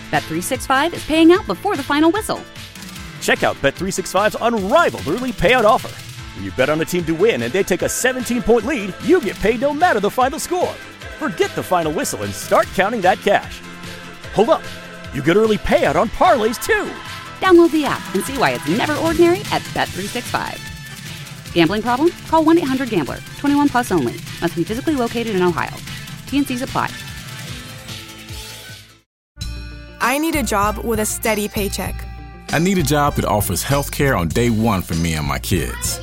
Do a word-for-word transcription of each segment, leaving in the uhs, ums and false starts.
Bet three sixty-five is paying out before the final whistle. Check out Bet three sixty-five's unrivaled early payout offer. When you bet on a team to win and they take a seventeen-point lead, you get paid no matter the final score. Forget the final whistle and start counting that cash. Hold up. You get early payout on parlays, too. Download the app and see why it's never ordinary at Bet three sixty-five. Gambling problem? Call one eight hundred gambler. twenty-one plus only. Must be physically located in Ohio. T N Cs apply. I need a job with a steady paycheck. I need a job that offers health care on day one for me and my kids.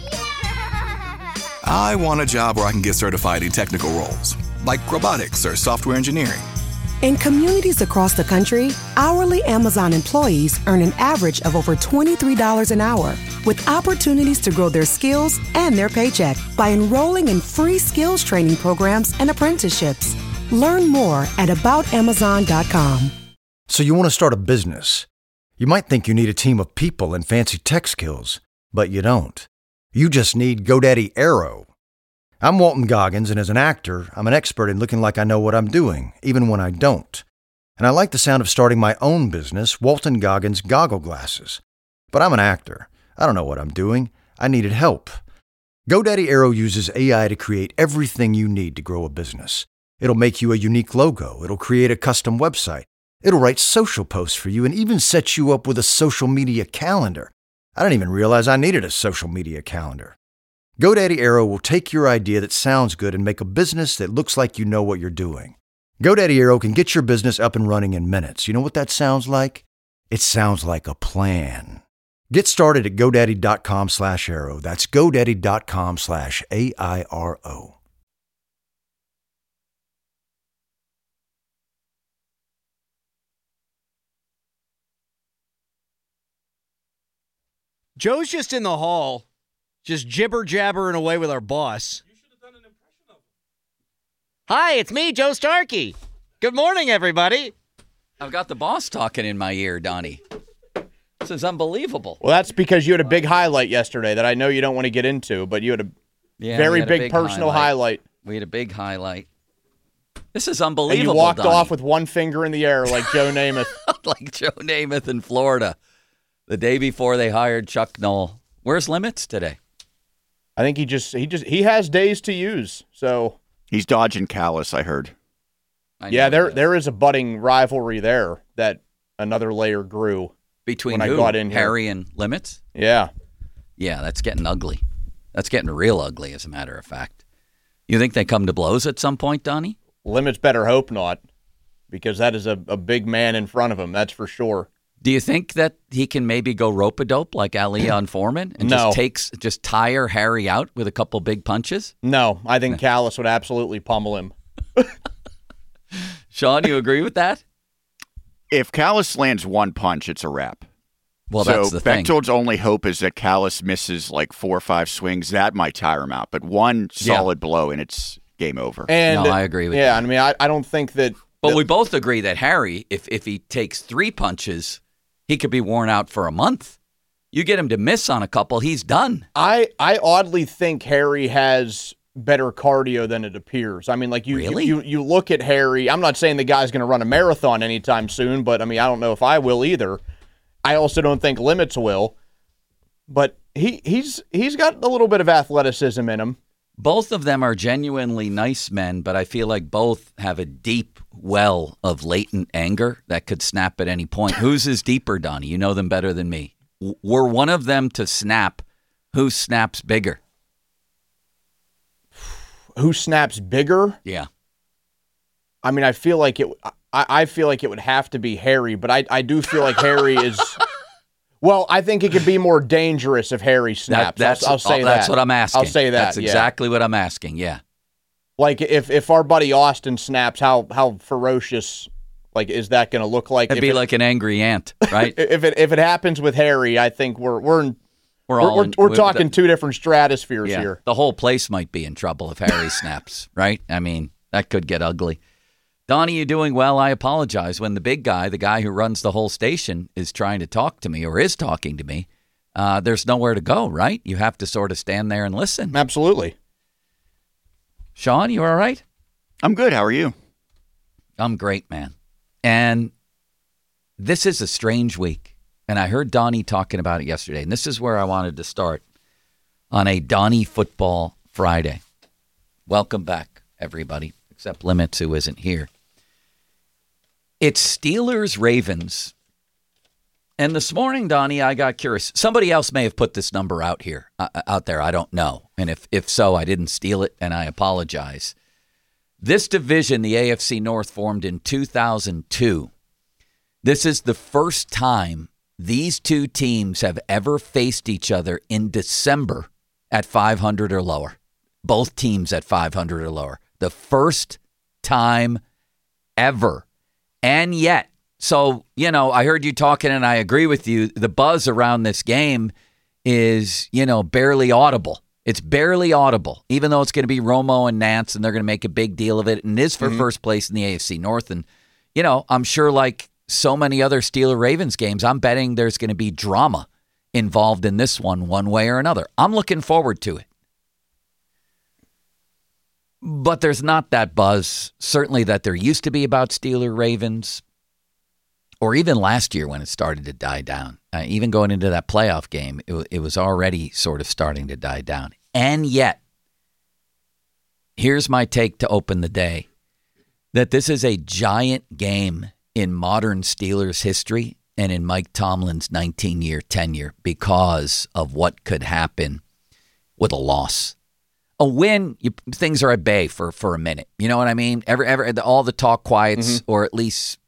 I want a job where I can get certified in technical roles, like robotics or software engineering. In communities across the country, hourly Amazon employees earn an average of over twenty-three dollars an hour, with opportunities to grow their skills and their paycheck by enrolling in free skills training programs and apprenticeships. Learn more at about amazon dot com. So you want to start a business. You might think you need a team of people and fancy tech skills, but you don't. You just need GoDaddy Aero. I'm Walton Goggins, and as an actor, I'm an expert in looking like I know what I'm doing, even when I don't. And I like the sound of starting my own business, Walton Goggins Goggle Glasses. But I'm an actor. I don't know what I'm doing. I needed help. GoDaddy Aero uses A I to create everything you need to grow a business. It'll make you a unique logo. It'll create a custom website. It'll write social posts for you and even set you up with a social media calendar. I didn't even realize I needed a social media calendar. GoDaddy Aero will take your idea that sounds good and make a business that looks like you know what you're doing. GoDaddy Aero can get your business up and running in minutes. You know what that sounds like? It sounds like a plan. Get started at GoDaddy.com slash Aero. That's GoDaddy.com slash A I R O. Joe's just in the hall, just jibber-jabbering away with our boss. You should have done an impression of him. Hi, it's me, Joe Starkey. Good morning, everybody. I've got the boss talking in my ear, Donnie. This is unbelievable. Well, that's because you had a big highlight yesterday that I know you don't want to get into, but you had a yeah, very had big, a big personal highlight. highlight. We had a big highlight. This is unbelievable, And you walked Donnie. off with one finger in the air like Joe Namath. Like Joe Namath in Florida. The day before they hired Chuck Noll. Where's Limits today? I think he just he just he has days to use. So he's dodging Callis, I heard. I yeah, there there is a budding rivalry there that another layer grew between when who? I got in here. Harry and Limits? Yeah. Yeah, that's getting ugly. That's getting real ugly, as a matter of fact. You think they come to blows at some point, Donnie? Limits better hope not, because that is a, a big man in front of him, that's for sure. Do you think that he can maybe go rope-a-dope like Ali on Foreman and no. just takes just tire Harry out with a couple big punches? No, I think Callis would absolutely pummel him. Sean, you agree with that? If Callis lands one punch, it's a wrap. Well, so that's the thing. Bechtold's only hope is that Callis misses like four or five swings. That might tire him out. But one solid yeah. blow and it's game over. And no, I agree with yeah, that. I mean, I, I don't think that... But that, we both agree that Harry, if if he takes three punches, he could be worn out for a month. You get him to miss on a couple, he's done. I, I oddly think Harry has better cardio than it appears. I mean, like you, really? you, you, you look at Harry. I'm not saying the guy's going to run a marathon anytime soon, but I mean, I don't know if I will either. I also don't think Limits will. But he he's he's got a little bit of athleticism in him. Both of them are genuinely nice men, but I feel like both have a deep well of latent anger that could snap at any point. Whose is deeper, Donnie? You know them better than me. W- were one of them to snap, who snaps bigger? Who snaps bigger? Yeah. I mean, I feel like it. I, I feel like it would have to be Harry, but I I do feel like Harry is. Well, I think it could be more dangerous if Harry snaps. That, that's, I'll, I'll say oh, that. That's what I'm asking. I'll say that. That's exactly yeah. what I'm asking, yeah. Like, if, if our buddy Austin snaps, how how ferocious, like, is that going to look like? It'd if be it, like an angry ant, right? if it if it happens with Harry, I think we're we're in, we're, we're, all we're, in, we're we're talking the, two different stratospheres yeah, here. The whole place might be in trouble if Harry snaps, right? I mean, that could get ugly. Donnie, you doing well? I apologize. When the big guy, the guy who runs the whole station, is trying to talk to me or is talking to me, uh, there's nowhere to go, right? You have to sort of stand there and listen. Absolutely. Sean, you all right? I'm good. How are you? I'm great, man. And this is a strange week. And I heard Donnie talking about it yesterday. And this is where I wanted to start on a Donnie Football Friday. Welcome back, everybody, except Limits, who isn't here. It's Steelers-Ravens. And this morning, Donnie, I got curious. Somebody else may have put this number out here, uh, out there. I don't know. And if, if so, I didn't steal it, and I apologize. This division, the A F C North, formed in two thousand two. This is the first time these two teams have ever faced each other in December at five hundred or lower. Both teams at five hundred or lower. The first time ever. And yet, so, you know, I heard you talking and I agree with you. The buzz around this game is, you know, barely audible. It's barely audible, even though it's going to be Romo and Nance and they're going to make a big deal of it. And it is for mm-hmm. first place in the A F C North. And, you know, I'm sure like so many other Steeler-Ravens games, I'm betting there's going to be drama involved in this one, one way or another. I'm looking forward to it. But there's not that buzz, certainly that there used to be about Steeler-Ravens, or even last year when it started to die down. Uh, even going into that playoff game, it, it was already sort of starting to die down. And yet, here's my take to open the day, that this is a giant game in modern Steelers history and in Mike Tomlin's nineteen-year tenure because of what could happen with a loss. A win, you, things are at bay for, for a minute. You know what I mean? Every, every, all the talk quiets, mm-hmm. or at least,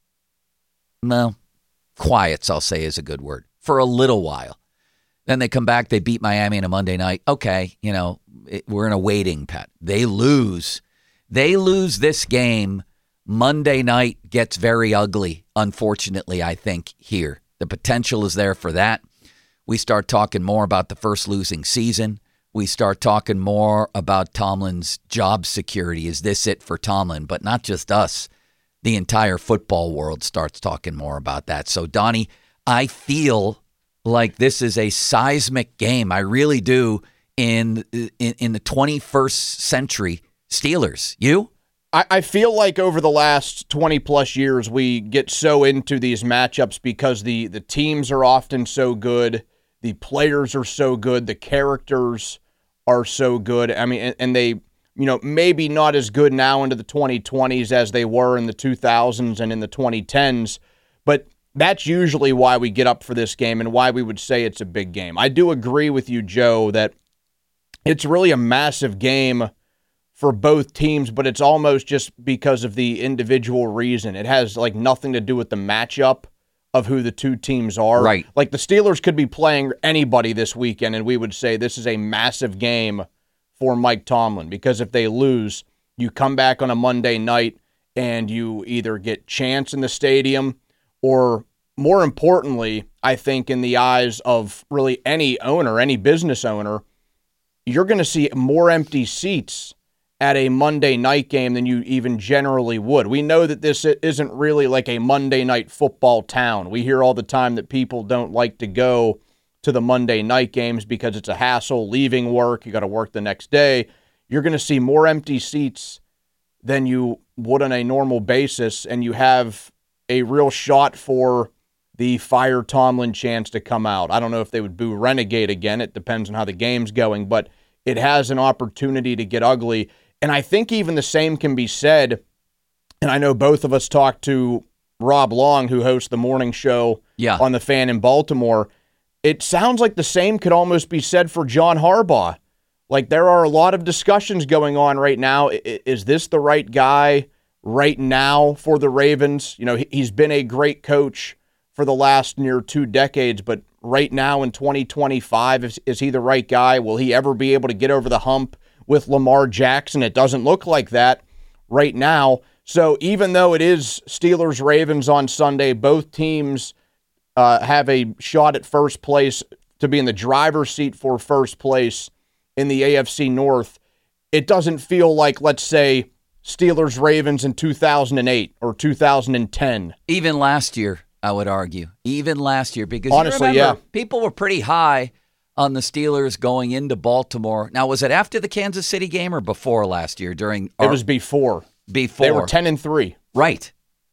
well, quiets, I'll say is a good word, for a little while. Then they come back, they beat Miami on a Monday night. Okay, you know, it, we're in a waiting pattern. They lose. They lose this game. Monday night gets very ugly, unfortunately, I think, here. The potential is there for that. We start talking more about the first losing season. We start talking more about Tomlin's job security. Is this it for Tomlin? But not just us. The entire football world starts talking more about that. So, Donnie, I feel like this is a seismic game. I really do in in, in the twenty-first century Steelers. You? I, I feel like over the last twenty plus years, we get so into these matchups because the, the teams are often so good. The players are so good. The characters are so good. I mean, and, and they, you know, maybe not as good now into the twenty twenties as they were in the two thousands and in the twenty tens, but that's usually why we get up for this game and why we would say it's a big game. I do agree with you, Joe, that it's really a massive game for both teams, but it's almost just because of the individual reason. It has like nothing to do with the matchup of who the two teams are. Right. Like the Steelers could be playing anybody this weekend, and we would say this is a massive game for Mike Tomlin, because if they lose, you come back on a Monday night and you either get chance in the stadium or, more importantly, I think in the eyes of really any owner, any business owner, you're going to see more empty seats at a Monday night game than you even generally would. We know that this isn't really like a Monday night football town. We hear all the time that people don't like to go to the Monday night games because it's a hassle, leaving work, you got to work the next day. You're going to see more empty seats than you would on a normal basis, and you have a real shot for the Fire Tomlin chance to come out. I don't know if they would boo Renegade again. It depends on how the game's going, but it has an opportunity to get ugly. And I think even the same can be said, and I know both of us talked to Rob Long, who hosts the morning show yeah. on The Fan in Baltimore. It sounds like the same could almost be said for John Harbaugh. Like, there are a lot of discussions going on right now. Is this the right guy right now for the Ravens? You know, he's been a great coach for the last near two decades, but right now in twenty twenty-five, is, is he the right guy? Will he ever be able to get over the hump with Lamar Jackson? It doesn't look like that right now. So even though it is Steelers-Ravens on Sunday, both teams uh, have a shot at first place to be in the driver's seat for first place in the A F C North. It doesn't feel like, let's say, Steelers-Ravens in two thousand eight or two thousand ten. Even last year, I would argue. Even last year. Because honestly, you remember, yeah. people were pretty high on the Steelers going into Baltimore. Now, was it after the Kansas City game or before last year? During our, It was before. Before. They were ten and three. Right.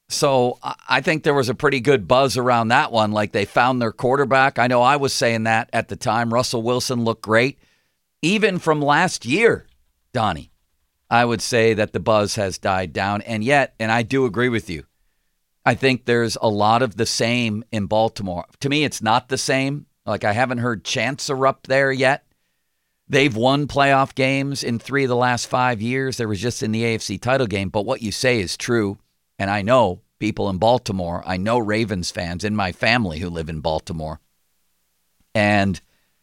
So I think there was a pretty good buzz around that one. Like they found their quarterback. I know I was saying that at the time. Russell Wilson looked great. Even from last year, Donnie, I would say that the buzz has died down. And yet, and I do agree with you, I think there's a lot of the same in Baltimore. To me, it's not the same. Like I haven't heard chants erupt there yet. They've won playoff games in three of the last five years. There was just in the A F C title game. But what you say is true. And I know people in Baltimore. I know Ravens fans in my family who live in Baltimore. And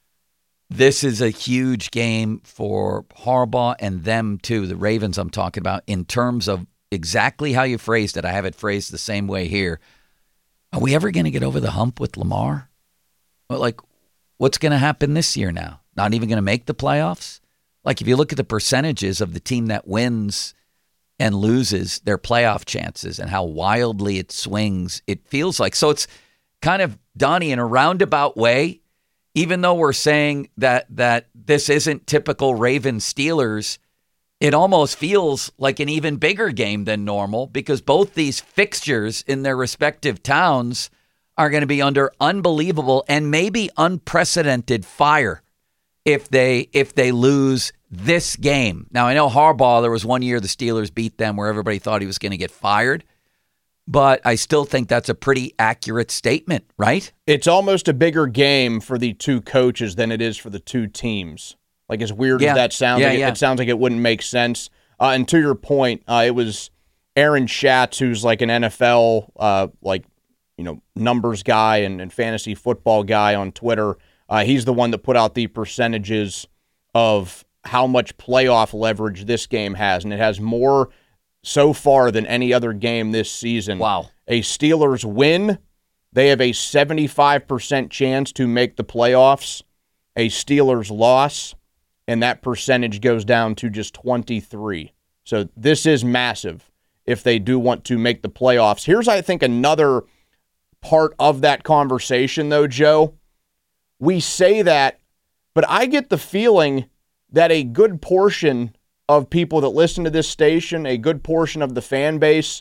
this is a huge game for Harbaugh and them too, the Ravens I'm talking about, in terms of exactly how you phrased it. I have it phrased the same way here. Are we ever going to get over the hump with Lamar? Like, what's going to happen this year now? Not even going to make the playoffs? Like, if you look at the percentages of the team that wins and loses their playoff chances and how wildly it swings, it feels like. So it's kind of, Donnie, in a roundabout way, even though we're saying that that this isn't typical Ravens Steelers, it almost feels like an even bigger game than normal because both these fixtures in their respective towns are going to be under unbelievable and maybe unprecedented fire if they if they lose this game. Now, I know Harbaugh, there was one year the Steelers beat them where everybody thought he was going to get fired, but I still think that's a pretty accurate statement, right? It's almost a bigger game for the two coaches than it is for the two teams. Like, as weird yeah. as that sounds, yeah, like, yeah. it, it sounds like it wouldn't make sense. Uh, and to your point, uh, it was Aaron Schatz, who's like an N F L, uh, like, you know, numbers guy and, and fantasy football guy on Twitter. Uh, he's the one that put out the percentages of how much playoff leverage this game has, and it has more so far than any other game this season. Wow. A Steelers win, they have a seventy-five percent chance to make the playoffs. A Steelers loss, and that percentage goes down to just twenty-three. So this is massive if they do want to make the playoffs. Here's, I think, another part of that conversation, though, Joe. We say that, but I get the feeling that a good portion of people that listen to this station, a good portion of the fan base,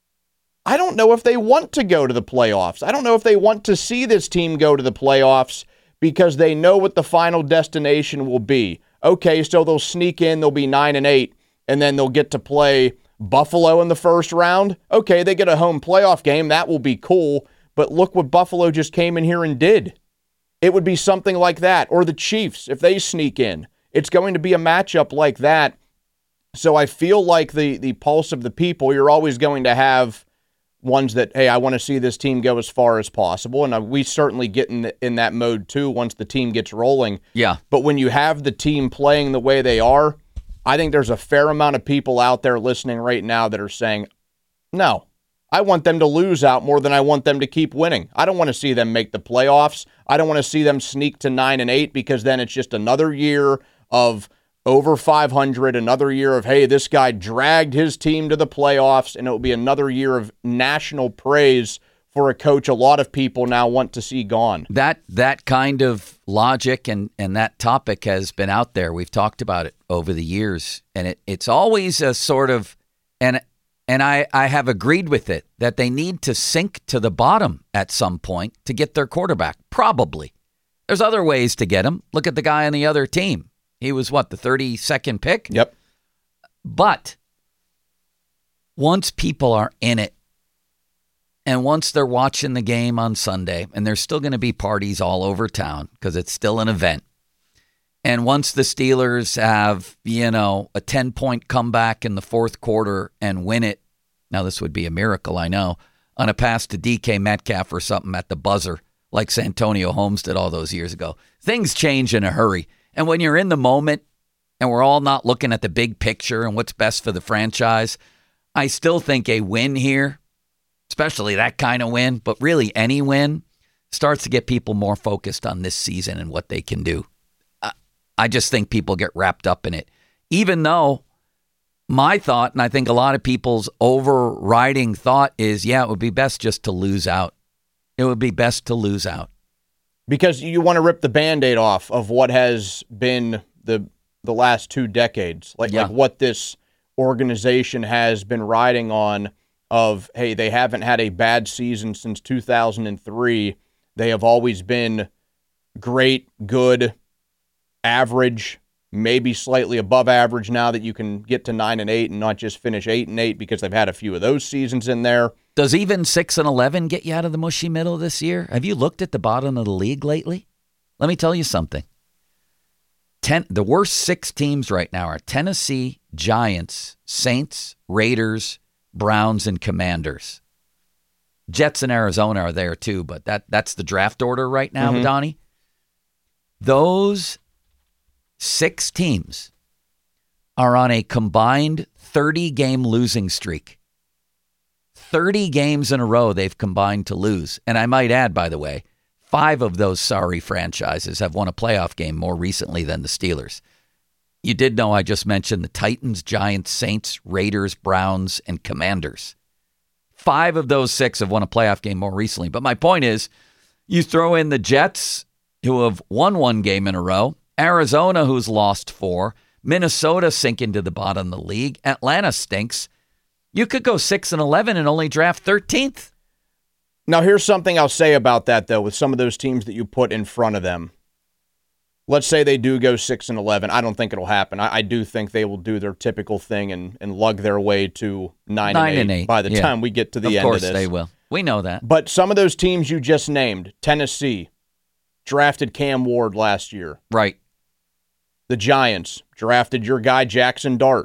I don't know if they want to go to the playoffs. I don't know if they want to see this team go to the playoffs because they know what the final destination will be. Okay, so they'll sneak in, they'll be nine and eight, and then they'll get to play Buffalo in the first round. Okay, they get a home playoff game. That will be cool. But look what Buffalo just came in here and did. It would be something like that. Or the Chiefs, if they sneak in. It's going to be a matchup like that. So I feel like the the pulse of the people, you're always going to have ones that, hey, I want to see this team go as far as possible. And we certainly get in, the, in that mode too once the team gets rolling. Yeah. But when you have the team playing the way they are, I think there's a fair amount of people out there listening right now that are saying, no, I want them to lose out more than I want them to keep winning. I don't want to see them make the playoffs. I don't want to see them sneak to nine and eight because then it's just another year of over five hundred, another year of, hey, this guy dragged his team to the playoffs, and it will be another year of national praise for a coach a lot of people now want to see gone. That that kind of logic and, and that topic has been out there. We've talked about it over the years, and it, it's always a sort of, and and I, I have agreed with it, that they need to sink to the bottom at some point to get their quarterback, probably. There's other ways to get him. Look at the guy on the other team. He was, what, the thirty-second pick? Yep. But once people are in it, and once they're watching the game on Sunday, and there's still going to be parties all over town because it's still an event, and once the Steelers have, you know, a ten-point comeback in the fourth quarter and win it, now this would be a miracle, I know, on a pass to D K Metcalf or something at the buzzer, like Santonio Holmes did all those years ago. Things change in a hurry. And when you're in the moment and we're all not looking at the big picture and what's best for the franchise, I still think a win here, especially that kind of win, but really any win, starts to get people more focused on this season and what they can do. I, I just think people get wrapped up in it. Even though my thought, and I think a lot of people's overriding thought is, yeah, it would be best just to lose out. It would be best to lose out. Because you want to rip the Band-Aid off of what has been the the last two decades, like yeah. like what this organization has been riding on of, hey, they haven't had a bad season since two thousand three. They have always been great, good, average, maybe slightly above average now that you can get to nine and eight and not just finish eight and eight because they've had a few of those seasons in there. Does even six and eleven get you out of the mushy middle this year? Have you looked at the bottom of the league lately? Let me tell you something. Ten, the worst six teams right now are Tennessee, Giants, Saints, Raiders, Browns, and Commanders. Jets and Arizona are there too, but that that's the draft order right now, mm-hmm. Donnie. Those six teams are on a combined thirty-game losing streak. thirty games in a row they've combined to lose. And I might add, by the way, five of those sorry franchises have won a playoff game more recently than the Steelers. You did know I just mentioned the Titans, Giants, Saints, Raiders, Browns, and Commanders. Five of those six have won a playoff game more recently. But my point is, you throw in the Jets, who have won one game in a row, Arizona, who's lost four, Minnesota sink into the bottom of the league, Atlanta stinks. You could go six and eleven and only draft thirteenth. Now, here's something I'll say about that, though, with some of those teams that you put in front of them. Let's say they do go six and eleven. I don't think it'll happen. I, I do think they will do their typical thing and, and lug their way to nine, nine and, eight and eight by the yeah. time we get to the of end of this. Of course they will. We know that. But some of those teams you just named, Tennessee, drafted Cam Ward last year. Right. The Giants drafted your guy Jackson Dart.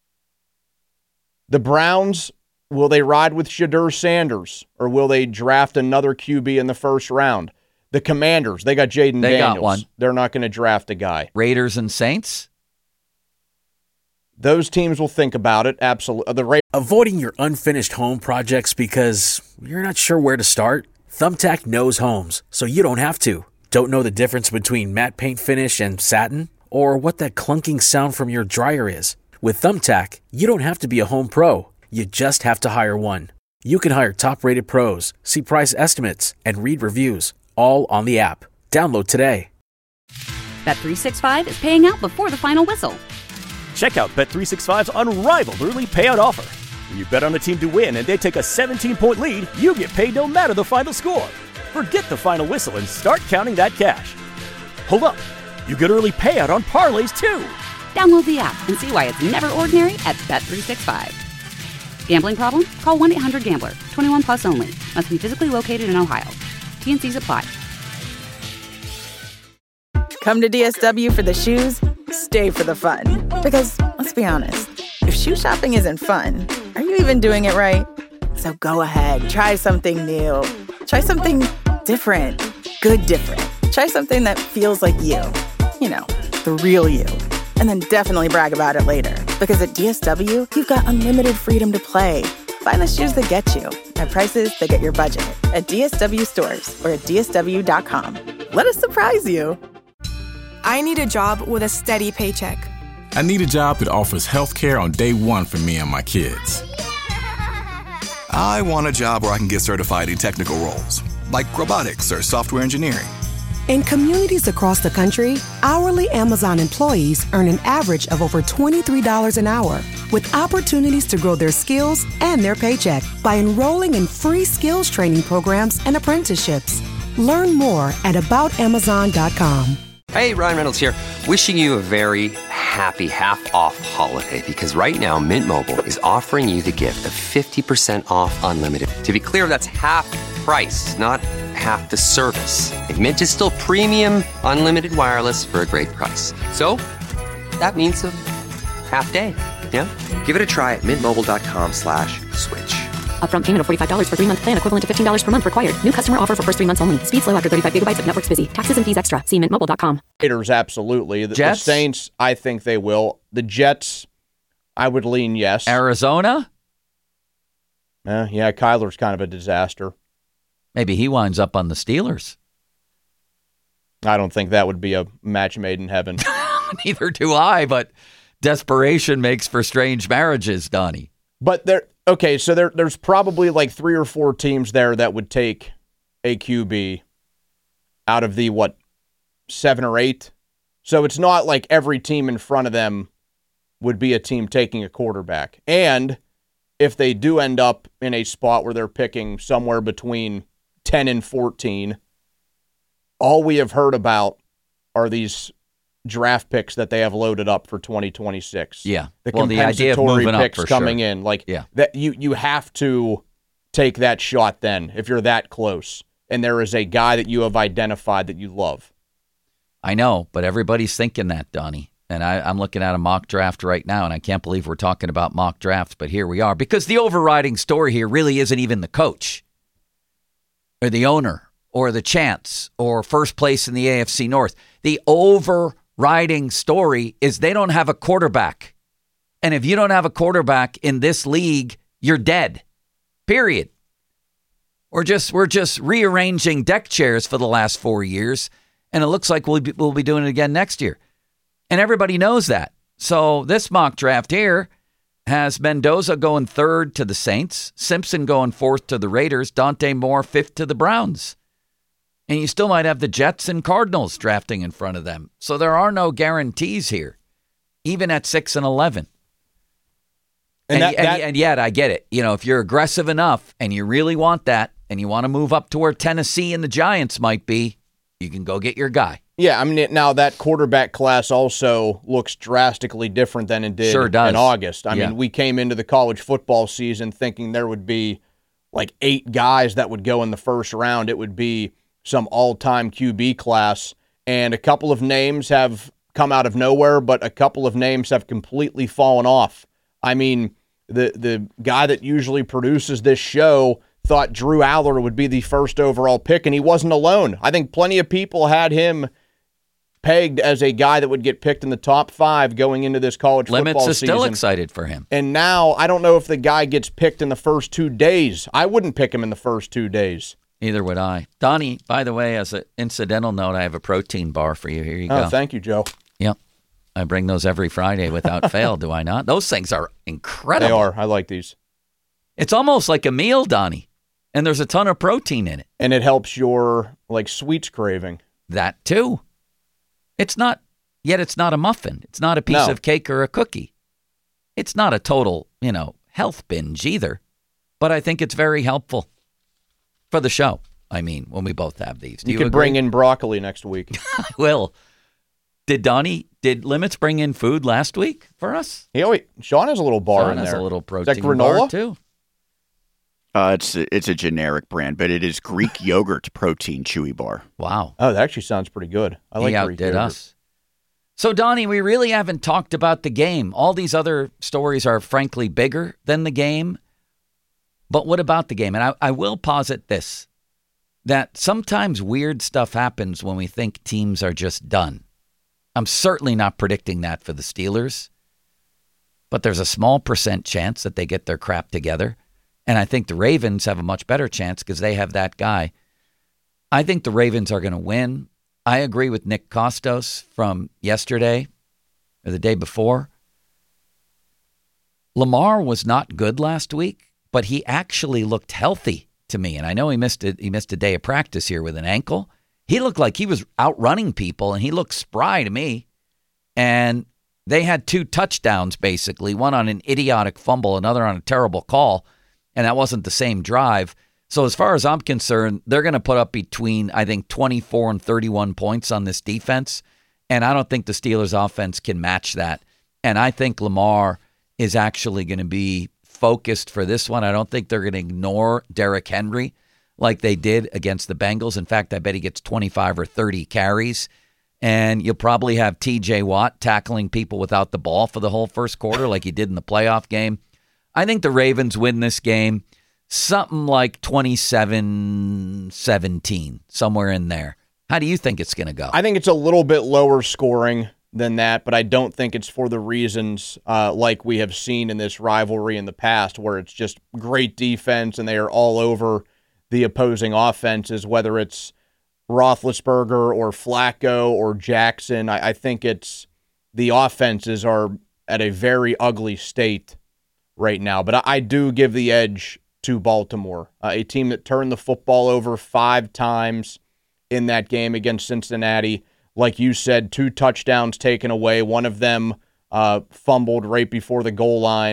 The Browns, will they ride with Shedeur Sanders, or will they draft another Q B in the first round? The Commanders, they got Jaden they Daniels. Got one. They're not going to draft a guy. Raiders and Saints? Those teams will think about it, absolutely. The Ra- Avoiding your unfinished home projects because you're not sure where to start? Thumbtack knows homes, so you don't have to. Don't know the difference between matte paint finish and satin? Or what that clunking sound from your dryer is? With Thumbtack, you don't have to be a home pro. You just have to hire one. You can hire top-rated pros, see price estimates, and read reviews, all on the app. Download today. Bet three sixty-five is paying out before the final whistle. Check out Bet three sixty-five's unrivaled early payout offer. When you bet on a team to win and they take a seventeen-point lead, you get paid no matter the final score. Forget the final whistle and start counting that cash. Hold up. You get early payout on parlays, too. Download the app and see why it's never ordinary at Bet three sixty-five. Gambling problem? Call one eight hundred gambler. twenty-one plus only. Must be physically located in Ohio. T N Cs apply. Come to D S W for the shoes, stay for the fun. Because, let's be honest, if shoe shopping isn't fun, are you even doing it right? So go ahead, try something new. Try something different. Good different. Try something that feels like you. You know, the real you. And then definitely brag about it later. Because at D S W, you've got unlimited freedom to play. Find the shoes that get you at prices that get your budget at D S W stores or at D S W dot com. Let us surprise you. I need a job with a steady paycheck. I need a job that offers health care on day one for me and my kids. I want a job where I can get certified in technical roles, like robotics or software engineering. In communities across the country, hourly Amazon employees earn an average of over twenty-three dollars an hour, with opportunities to grow their skills and their paycheck by enrolling in free skills training programs and apprenticeships. Learn more at about amazon dot com. Hey, Ryan Reynolds here, wishing you a very happy half-off holiday, because right now Mint Mobile is offering you the gift of fifty percent off unlimited. To be clear, that's half price, not half the service. And Mint is still premium unlimited wireless for a great price. So that means a half day, yeah? Give it a try at mintmobile.com slash switch. Upfront payment of forty-five dollars for three-month plan, equivalent to fifteen dollars per month required. New customer offer for first three months only. Speed slow after thirty-five gigabytes if network's busy. Taxes and fees extra. See mint mobile dot com. Raiders, absolutely. The, the Saints, I think they will. The Jets, I would lean yes. Arizona? Uh, yeah, Kyler's kind of a disaster. Maybe he winds up on the Steelers. I don't think that would be a match made in heaven. Neither do I, but desperation makes for strange marriages, Donnie. But there, okay, so there, there's probably like three or four teams there that would take a Q B out of the, what, seven or eight? So it's not like every team in front of them would be a team taking a quarterback. And if they do end up in a spot where they're picking somewhere between ten and fourteen, all we have heard about are these draft picks that they have loaded up for twenty twenty-six. Yeah. The well, the idea of compensatory moving picks up for coming sure. in. Like yeah. that you you have to take that shot then if you're that close and there is a guy that you have identified that you love. I know, but everybody's thinking that, Donnie. And I, I'm looking at a mock draft right now, and I can't believe we're talking about mock drafts, but here we are. Because the overriding story here really isn't even the coach or the owner or the chance or first place in the A F C North. The overriding story is they don't have a quarterback. And if you don't have a quarterback in this league, you're dead. Period. We're just we're just rearranging deck chairs for the last four years, and it looks like we'll be, we'll be doing it again next year. And everybody knows that. So this mock draft here has Mendoza going third to the Saints, Simpson going fourth to the Raiders, Dante Moore fifth to the Browns. And you still might have the Jets and Cardinals drafting in front of them. So there are no guarantees here, even at six and eleven. And, and, that, that, and, and yet, I get it. You know, if you're aggressive enough and you really want that and you want to move up to where Tennessee and the Giants might be, you can go get your guy. Yeah, I mean, now that quarterback class also looks drastically different than it did sure does. in August. I yeah. mean, we came into the college football season thinking there would be like eight guys that would go in the first round. It would be some all-time Q B class, and a couple of names have come out of nowhere, but a couple of names have completely fallen off. I mean, the the guy that usually produces this show thought Drew Aller would be the first overall pick, and he wasn't alone. I think plenty of people had him pegged as a guy that would get picked in the top five going into this college Limits football is season. Still excited for him. And now, I don't know if the guy gets picked in the first two days. I wouldn't pick him in the first two days. Neither would I. Donnie, by the way, as an incidental note, I have a protein bar for you. Here you oh, go. Thank you, Joe. Yep. I bring those every Friday without fail, do I not? Those things are incredible. They are. I like these. It's almost like a meal, Donnie, and there's a ton of protein in it. And it helps your, like, sweets craving. That, too. It's not, yet it's not a muffin. It's not a piece No. of cake or a cookie. It's not a total, you know, health binge either, but I think it's very helpful for the show. I mean, when we both have these. Do You, you could agree? bring in broccoli next week. I will. Did Donnie, did Limits bring in food last week for us? Yeah, wait. Sean has a little bar Sean in has there. a little Is protein that granola? bar, too. Uh, it's a, it's a generic brand, but it is Greek yogurt protein chewy bar. Wow. Oh, that actually sounds pretty good. I like he Greek outdid yogurt. us. So, Donnie, we really haven't talked about the game. All these other stories are, frankly, bigger than the game. But what about the game? And I, I will posit this, that sometimes weird stuff happens when we think teams are just done. I'm certainly not predicting that for the Steelers, but there's a small percent chance that they get their crap together. And I think the Ravens have a much better chance because they have that guy. I think the Ravens are going to win. I agree with Nick Costos from yesterday or the day before. Lamar was not good last week, but he actually looked healthy to me. And I know he missed a, he missed a day of practice here with an ankle. He looked like he was outrunning people, and he looked spry to me. And they had two touchdowns, basically, one on an idiotic fumble, another on a terrible call, and that wasn't the same drive. So as far as I'm concerned, they're going to put up between, I think, twenty-four and thirty-one points on this defense, and I don't think the Steelers' offense can match that. And I think Lamar is actually going to be focused for this one. I don't think they're going to ignore Derrick Henry like they did against the Bengals. In fact, I bet he gets twenty-five or thirty carries. And you'll probably have T J Watt tackling people without the ball for the whole first quarter like he did in the playoff game. I think the Ravens win this game something like twenty-seven seventeen, somewhere in there. How do you think it's going to go? I think it's a little bit lower scoring than that, but I don't think it's for the reasons uh, like we have seen in this rivalry in the past where it's just great defense and they are all over the opposing offenses, whether it's Roethlisberger or Flacco or Jackson. I, I think it's the offenses are at a very ugly state right now. But I, I do give the edge to Baltimore, uh, a team that turned the football over five times in that game against Cincinnati. Like you said, two touchdowns taken away. One of them uh, fumbled right before the goal line.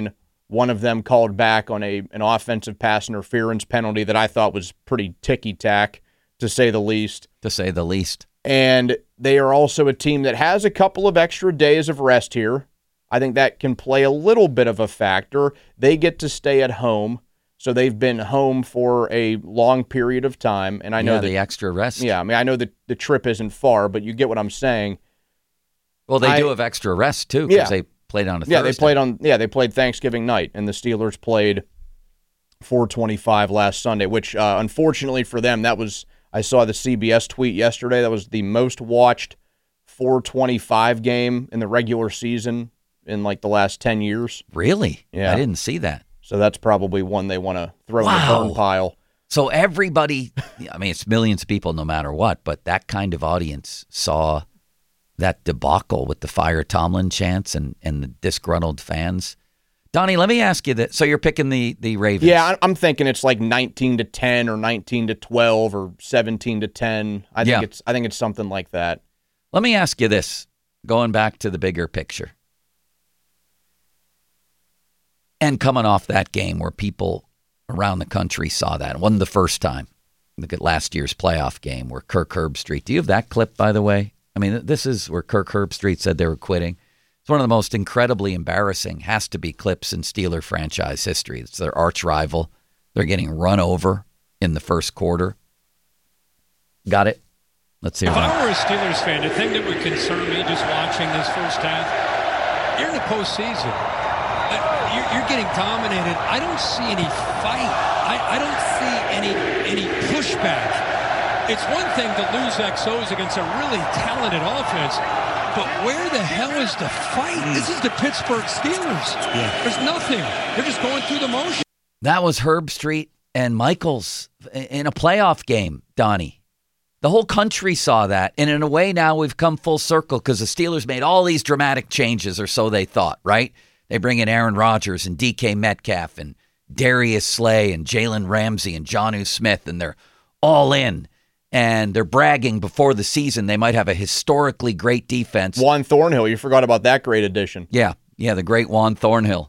One of them called back on a an offensive pass interference penalty that I thought was pretty ticky-tack, to say the least. To say the least. And they are also a team that has a couple of extra days of rest here. I think that can play a little bit of a factor. They get to stay at home, so they've been home for a long period of time. And I know yeah, that, the extra rest. Yeah, I mean, I know that the trip isn't far, but you get what I'm saying. Well, they I, do have extra rest, too, because yeah. they played on a yeah, Thursday. they played on. Yeah, they played Thanksgiving night, and the Steelers played four twenty-five last Sunday, which uh, unfortunately for them, that was, I saw the C B S tweet yesterday, that was the most watched four twenty-five game in the regular season in like the last ten years. Really? Yeah. I didn't see that. So that's probably one they want to throw wow. in the burn pile. So everybody, I mean, it's millions of people no matter what, but that kind of audience saw that debacle with the Fire Tomlin chants and, and the disgruntled fans. Donnie, let me ask you that. So you're picking the, the Ravens. Yeah, I'm thinking it's like nineteen to ten or nineteen to twelve or seventeen to ten. I think yeah. it's I think it's something like that. Let me ask you this, going back to the bigger picture. And coming off that game where people around the country saw that. It wasn't the first time. Look at last year's playoff game where Kirk Herbstreit. Do you have that clip, by the way? I mean, this is where Kirk Herbstreit said they were quitting. It's one of the most incredibly embarrassing, has to be clips in Steeler franchise history. It's their arch rival. They're getting run over in the first quarter. Got it? Let's hear it. If I were a Steelers fan, the thing that would concern me just watching this first half, you're in the postseason. You're, you're getting dominated. I don't see any fight. I, I don't see any any pushback. It's one thing to lose X Os against a really talented offense, but where the hell is the fight? Mm. This is the Pittsburgh Steelers. Yeah. There's nothing. They're just going through the motion. That was Herbstreit and Michaels in a playoff game, Donnie. The whole country saw that, and in a way now we've come full circle because the Steelers made all these dramatic changes, or so they thought, right? They bring in Aaron Rodgers and D K Metcalf and Darius Slay and Jalen Ramsey and Jonnu Smith, and they're all in. And they're bragging before the season they might have a historically great defense. Juan Thornhill, you forgot about that great addition. Yeah, yeah, the great Juan Thornhill.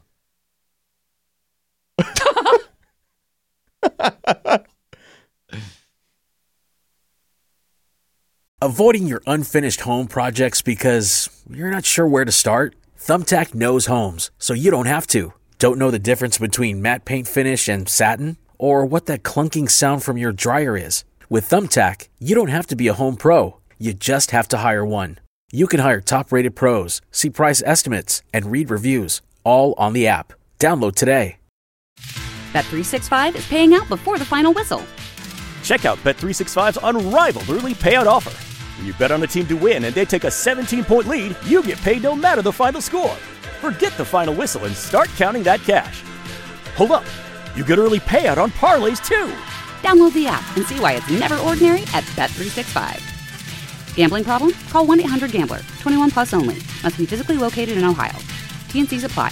Avoiding your unfinished home projects because you're not sure where to start? Thumbtack knows homes, so you don't have to. Don't know the difference between matte paint finish and satin? Or what that clunking sound from your dryer is? With Thumbtack, you don't have to be a home pro. You just have to hire one. You can hire top-rated pros, see price estimates, and read reviews, all on the app. Download today. Bet three sixty-five is paying out before the final whistle. Check out Bet three sixty-five's unrivaled early payout offer. When you bet on a team to win and they take a seventeen-point lead, you get paid no matter the final score. Forget the final whistle and start counting that cash. Hold up. You get early payout on parlays, too. Download the app and see why it's never ordinary at Bet three sixty-five. Gambling problem? Call one eight hundred gambler. twenty-one plus only. Must be physically located in Ohio. T N Cs apply.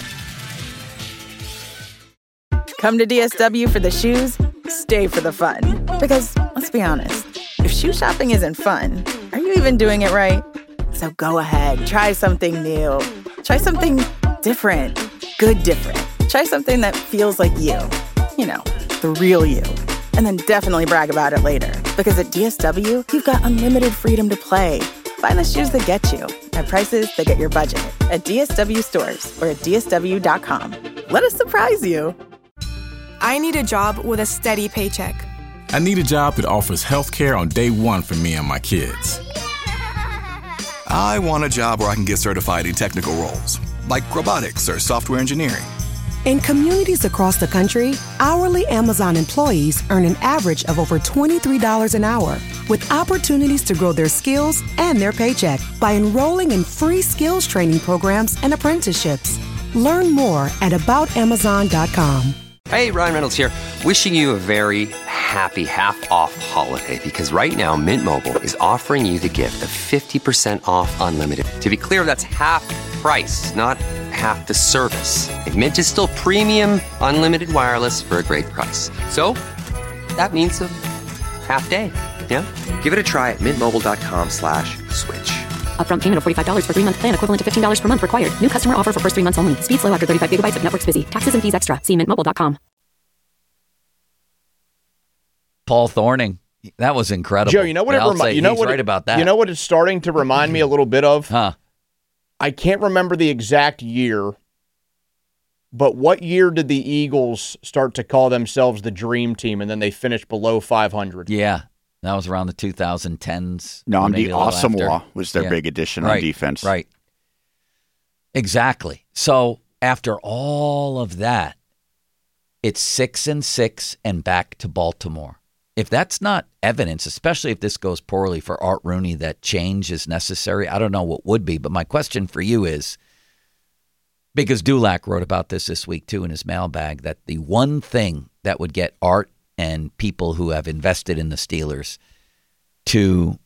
Come to D S W for the shoes, stay for the fun. Because, let's be honest, if shoe shopping isn't fun, are you even doing it right? So go ahead, try something new. Try something different. Good different. Try something that feels like you. You know, the real you. And then definitely brag about it later. Because at D S W, you've got unlimited freedom to play. Find the shoes that get you at prices that get your budget at D S W stores or at D S W dot com. Let us surprise you. I need a job with a steady paycheck. I need a job that offers health care on day one for me and my kids. I want a job where I can get certified in technical roles, like robotics or software engineering. In communities across the country, hourly Amazon employees earn an average of over twenty-three dollars an hour, with opportunities to grow their skills and their paycheck by enrolling in free skills training programs and apprenticeships. Learn more at about amazon dot com. Hey, Ryan Reynolds here, wishing you a very happy half-off holiday, because right now Mint Mobile is offering you the gift of fifty percent off unlimited. To be clear, that's half price, not half the service. And Mint is still premium unlimited wireless for a great price. So that means a half day, yeah? Give it a try at mintmobile.com slash switch. Upfront payment of forty-five dollars for three-month plan equivalent to fifteen dollars per month required. New customer offer for first three months only. Speed slow after thirty-five gigabytes if network's busy. Taxes and fees extra. See mint mobile dot com. Paul Thorning. That was incredible. Joe, you know what it remi- you know he's what right it, about that. You know what it's starting to remind me a little bit of? Huh. I can't remember the exact year, but what year did the Eagles start to call themselves the Dream Team and then they finished below five hundred? Yeah. That was around the twenty tens. Nnamdi Asomugha was their yeah. big addition right, on defense. Right. Exactly. So after all of that, it's six and six and back to Baltimore. If that's not evidence, especially if this goes poorly for Art Rooney, that change is necessary, I don't know what would be. But my question for you is, because Dulac wrote about this this week too in his mailbag, that the one thing that would get Art and people who have invested in the Steelers to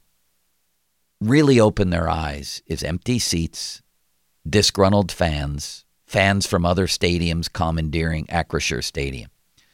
really open their eyes is empty seats, disgruntled fans, fans from other stadiums commandeering Acrisure Stadium.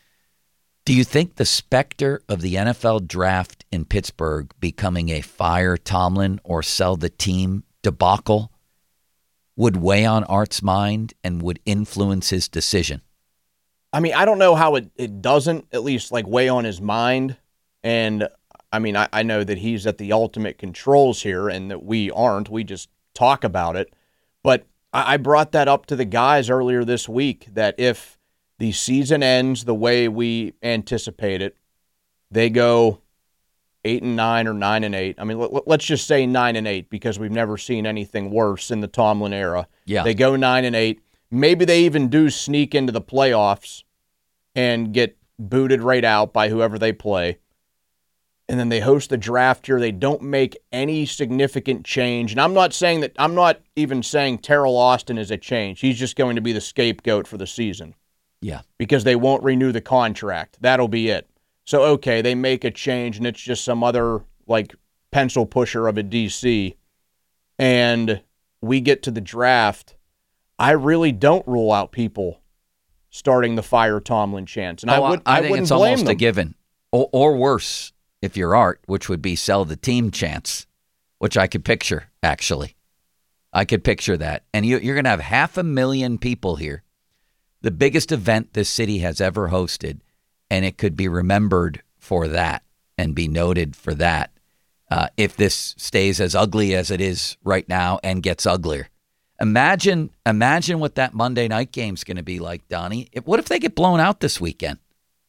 Do you think the specter of the N F L draft in Pittsburgh becoming a fire Tomlin or sell the team debacle would weigh on Art's mind and would influence his decision? I mean, I don't know how it, it doesn't at least like weigh on his mind. And I mean, I, I know that he's at the ultimate controls here and that we aren't. We just talk about it. But I, I brought that up to the guys earlier this week that if the season ends the way we anticipate it, they go eight and nine or nine and eight. I mean, let, let's just say nine and eight because we've never seen anything worse in the Tomlin era. Yeah. They go nine and eight. Maybe they even do sneak into the playoffs and get booted right out by whoever they play. And then they host the draft here. They don't make any significant change. And I'm not saying that, I'm not even saying Terrell Austin is a change. He's just going to be the scapegoat for the season. Yeah. Because they won't renew the contract. That'll be it. So, okay, they make a change and it's just some other, like, pencil pusher of a D C. And we get to the draft. I really don't rule out people starting the fire Tomlin chance. And oh, I, would, I, I I think wouldn't it's blame almost them. a given. Or, or worse, if you're Art, which would be sell the team chance, which I could picture, actually. I could picture that. And you, you're going to have half a million people here. The biggest event this city has ever hosted, and it could be remembered for that and be noted for that uh, if this stays as ugly as it is right now and gets uglier. Imagine imagine what that Monday night game's going to be like, Donnie. If, what if they get blown out this weekend?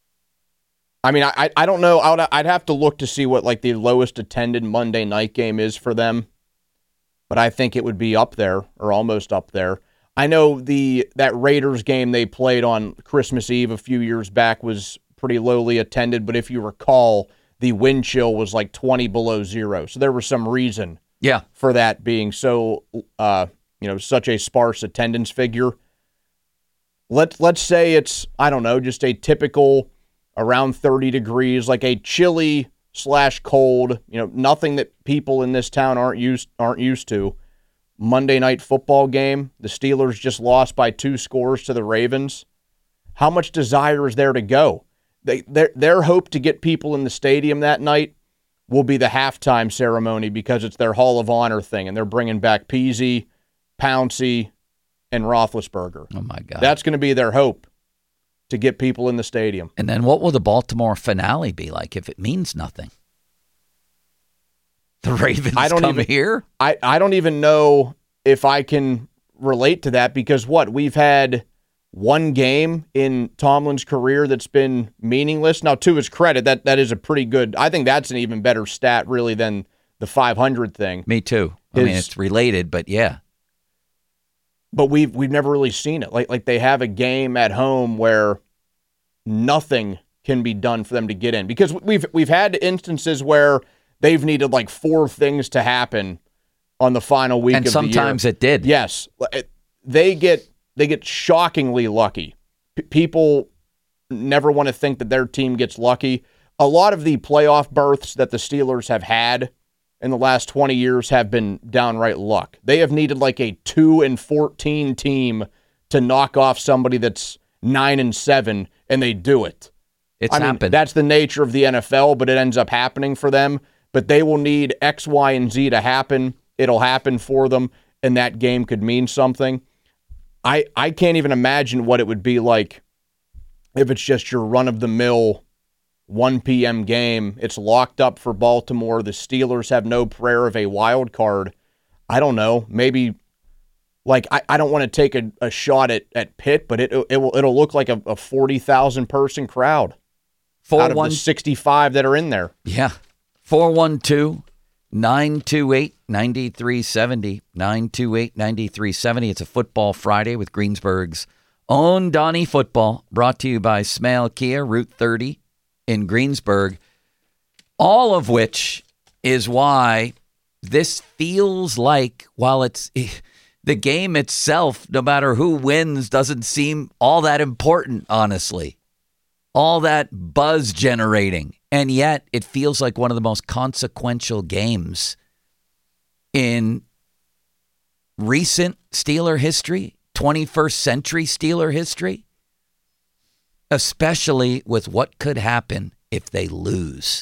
I mean, I I don't know. I'd, I'd have to look to see what like the lowest attended Monday night game is for them, but I think it would be up there or almost up there. I know the that Raiders game they played on Christmas Eve a few years back was pretty lowly attended, but if you recall, the wind chill was like twenty below zero. So there was some reason yeah. for that being so, uh, you know, such a sparse attendance figure. Let's, let's say it's, I don't know, just a typical around thirty degrees, like a chilly slash cold, you know, nothing that people in this town aren't used aren't used to. Monday night football game. The Steelers just lost by two scores to the Ravens. How much desire is there to go? They, their, their hope to get people in the stadium that night will be the halftime ceremony because it's their Hall of Honor thing, and they're bringing back Peasy, Pouncey, and Roethlisberger. Oh, my God. That's going to be their hope to get people in the stadium. And then what will the Baltimore finale be like if it means nothing? The Ravens I don't come even, here? I, I don't even know if I can relate to that because what? We've had one game in Tomlin's career that's been meaningless. Now, to his credit, that, that is a pretty good, I think that's an even better stat really than the five hundred thing. Me too. I his, mean, it's related, but yeah. But we've we've never really seen it. Like like they have a game at home where nothing can be done for them to get in because we've we've had instances where they've needed like four things to happen on the final week and of the year. And sometimes it did. Yes. They get they get shockingly lucky. P- people never want to think that their team gets lucky. A lot of the playoff berths that the Steelers have had in the last twenty years have been downright luck. They have needed like a two and fourteen team to knock off somebody that's nine and seven, and they do it. It's I mean, happened. That's the nature of the N F L, but it ends up happening for them. But they will need X, Y, and Z to happen, it'll happen for them and that game could mean something. I, I can't even imagine what it would be like if it's just your run-of-the-mill one p.m. game. It's locked up for Baltimore. The Steelers have no prayer of a wild card. I don't know. Maybe, like, I, I don't want to take a, a shot at, at Pitt, but it, it will, it'll look like a, a forty thousand person crowd Four, out of one, the sixty-five that are in there. Yeah. four one two, nine two eight, nine three seven zero. nine two eight, nine three seven zero. It's a Football Friday with Greensburg's own Donnie Football, brought to you by Smale Kia, Route thirty in Greensburg. All of which is why this feels like, while it's the game itself, no matter who wins, doesn't seem all that important, honestly. All that buzz generating. And yet it feels like one of the most consequential games in recent Steeler history, twenty-first century Steeler history, especially with what could happen if they lose.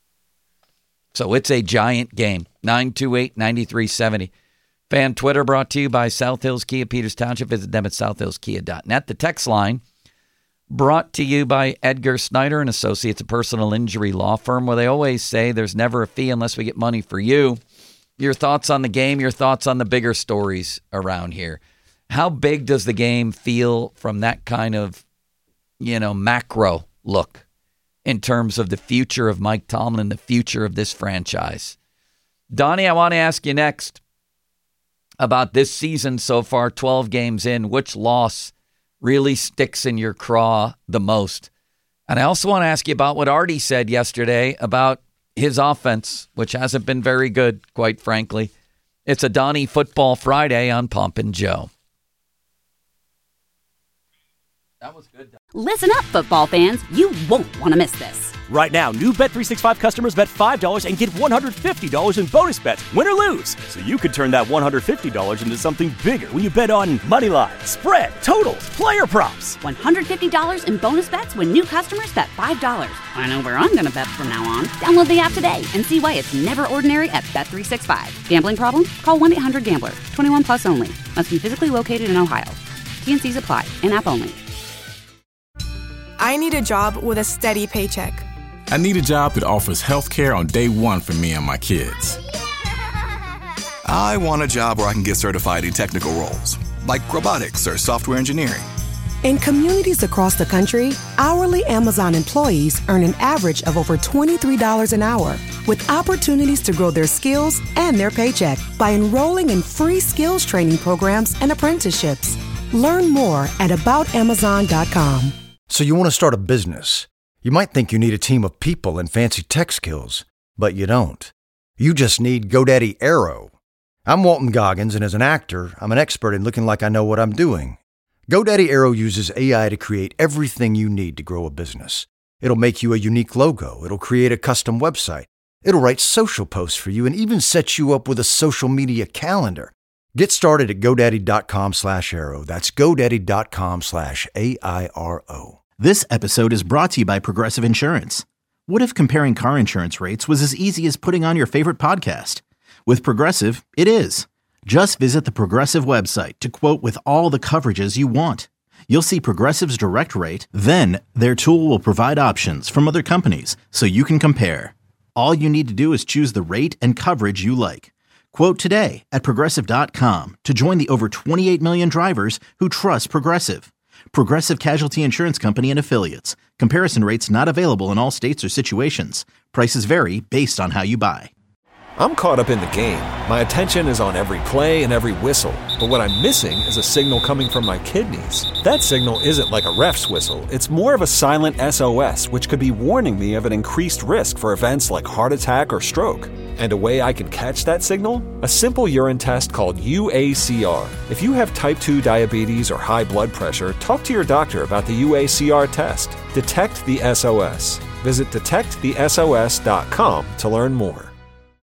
So it's a giant game. nine two eight, nine three seven zero. Fan Twitter brought to you by South Hills Kia, Peters Township. Visit them at south hills kia dot net. The text line brought to you by Edgar Snyder and Associates, a personal injury law firm, where they always say there's never a fee unless we get money for you. Your thoughts on the game, your thoughts on the bigger stories around here. How big does the game feel from that kind of, you know, macro look in terms of the future of Mike Tomlin, the future of this franchise? Donnie, I want to ask you next about this season so far, twelve games in. Which loss really sticks in your craw the most? And I also want to ask you about what Artie said yesterday about his offense, which hasn't been very good, quite frankly. It's a Donnie Football Friday on Pomp and Joe. That was good. Listen up, football fans. You won't want to miss this. Right now, new Bet three sixty-five customers bet five dollars and get one hundred fifty dollars in bonus bets, win or lose. So you could turn that one hundred fifty dollars into something bigger when you bet on money line, spread, totals, player props. one hundred fifty dollars in bonus bets when new customers bet five dollars. I know where I'm going to bet from now on. Download the app today and see why it's never ordinary at Bet three sixty-five. Gambling problem? Call one eight hundred gambler. twenty-one plus only. Must be physically located in Ohio. T N Cs apply. In-app only. I need a job with a steady paycheck. I need a job that offers health care on day one for me and my kids. I want a job where I can get certified in technical roles, like robotics or software engineering. In communities across the country, hourly Amazon employees earn an average of over twenty-three dollars an hour, with opportunities to grow their skills and their paycheck by enrolling in free skills training programs and apprenticeships. Learn more at about amazon dot com. So you want to start a business. You might think you need a team of people and fancy tech skills, but you don't. You just need GoDaddy Aero. I'm Walton Goggins, and as an actor, I'm an expert in looking like I know what I'm doing. GoDaddy Aero uses A I to create everything you need to grow a business. It'll make you a unique logo. It'll create a custom website. It'll write social posts for you and even set you up with a social media calendar. Get started at GoDaddy.com slash Aero. That's GoDaddy.com slash A I R O. This episode is brought to you by Progressive Insurance. What if comparing car insurance rates was as easy as putting on your favorite podcast? With Progressive, it is. Just visit the Progressive website to quote with all the coverages you want. You'll see Progressive's direct rate, then their tool will provide options from other companies so you can compare. All you need to do is choose the rate and coverage you like. Quote today at Progressive dot com to join the over twenty-eight million drivers who trust Progressive. Progressive Casualty Insurance Company and Affiliates. Comparison rates not available in all states or situations. Prices vary based on how you buy. I'm caught up in the game. My attention is on every play and every whistle. But what I'm missing is a signal coming from my kidneys. That signal isn't like a ref's whistle. It's more of a silent S O S, which could be warning me of an increased risk for events like heart attack or stroke. And a way I can catch that signal? A simple urine test called U A C R. If you have type two diabetes or high blood pressure, talk to your doctor about the U A C R test. Detect the S O S. Visit detect the S O S dot com to learn more.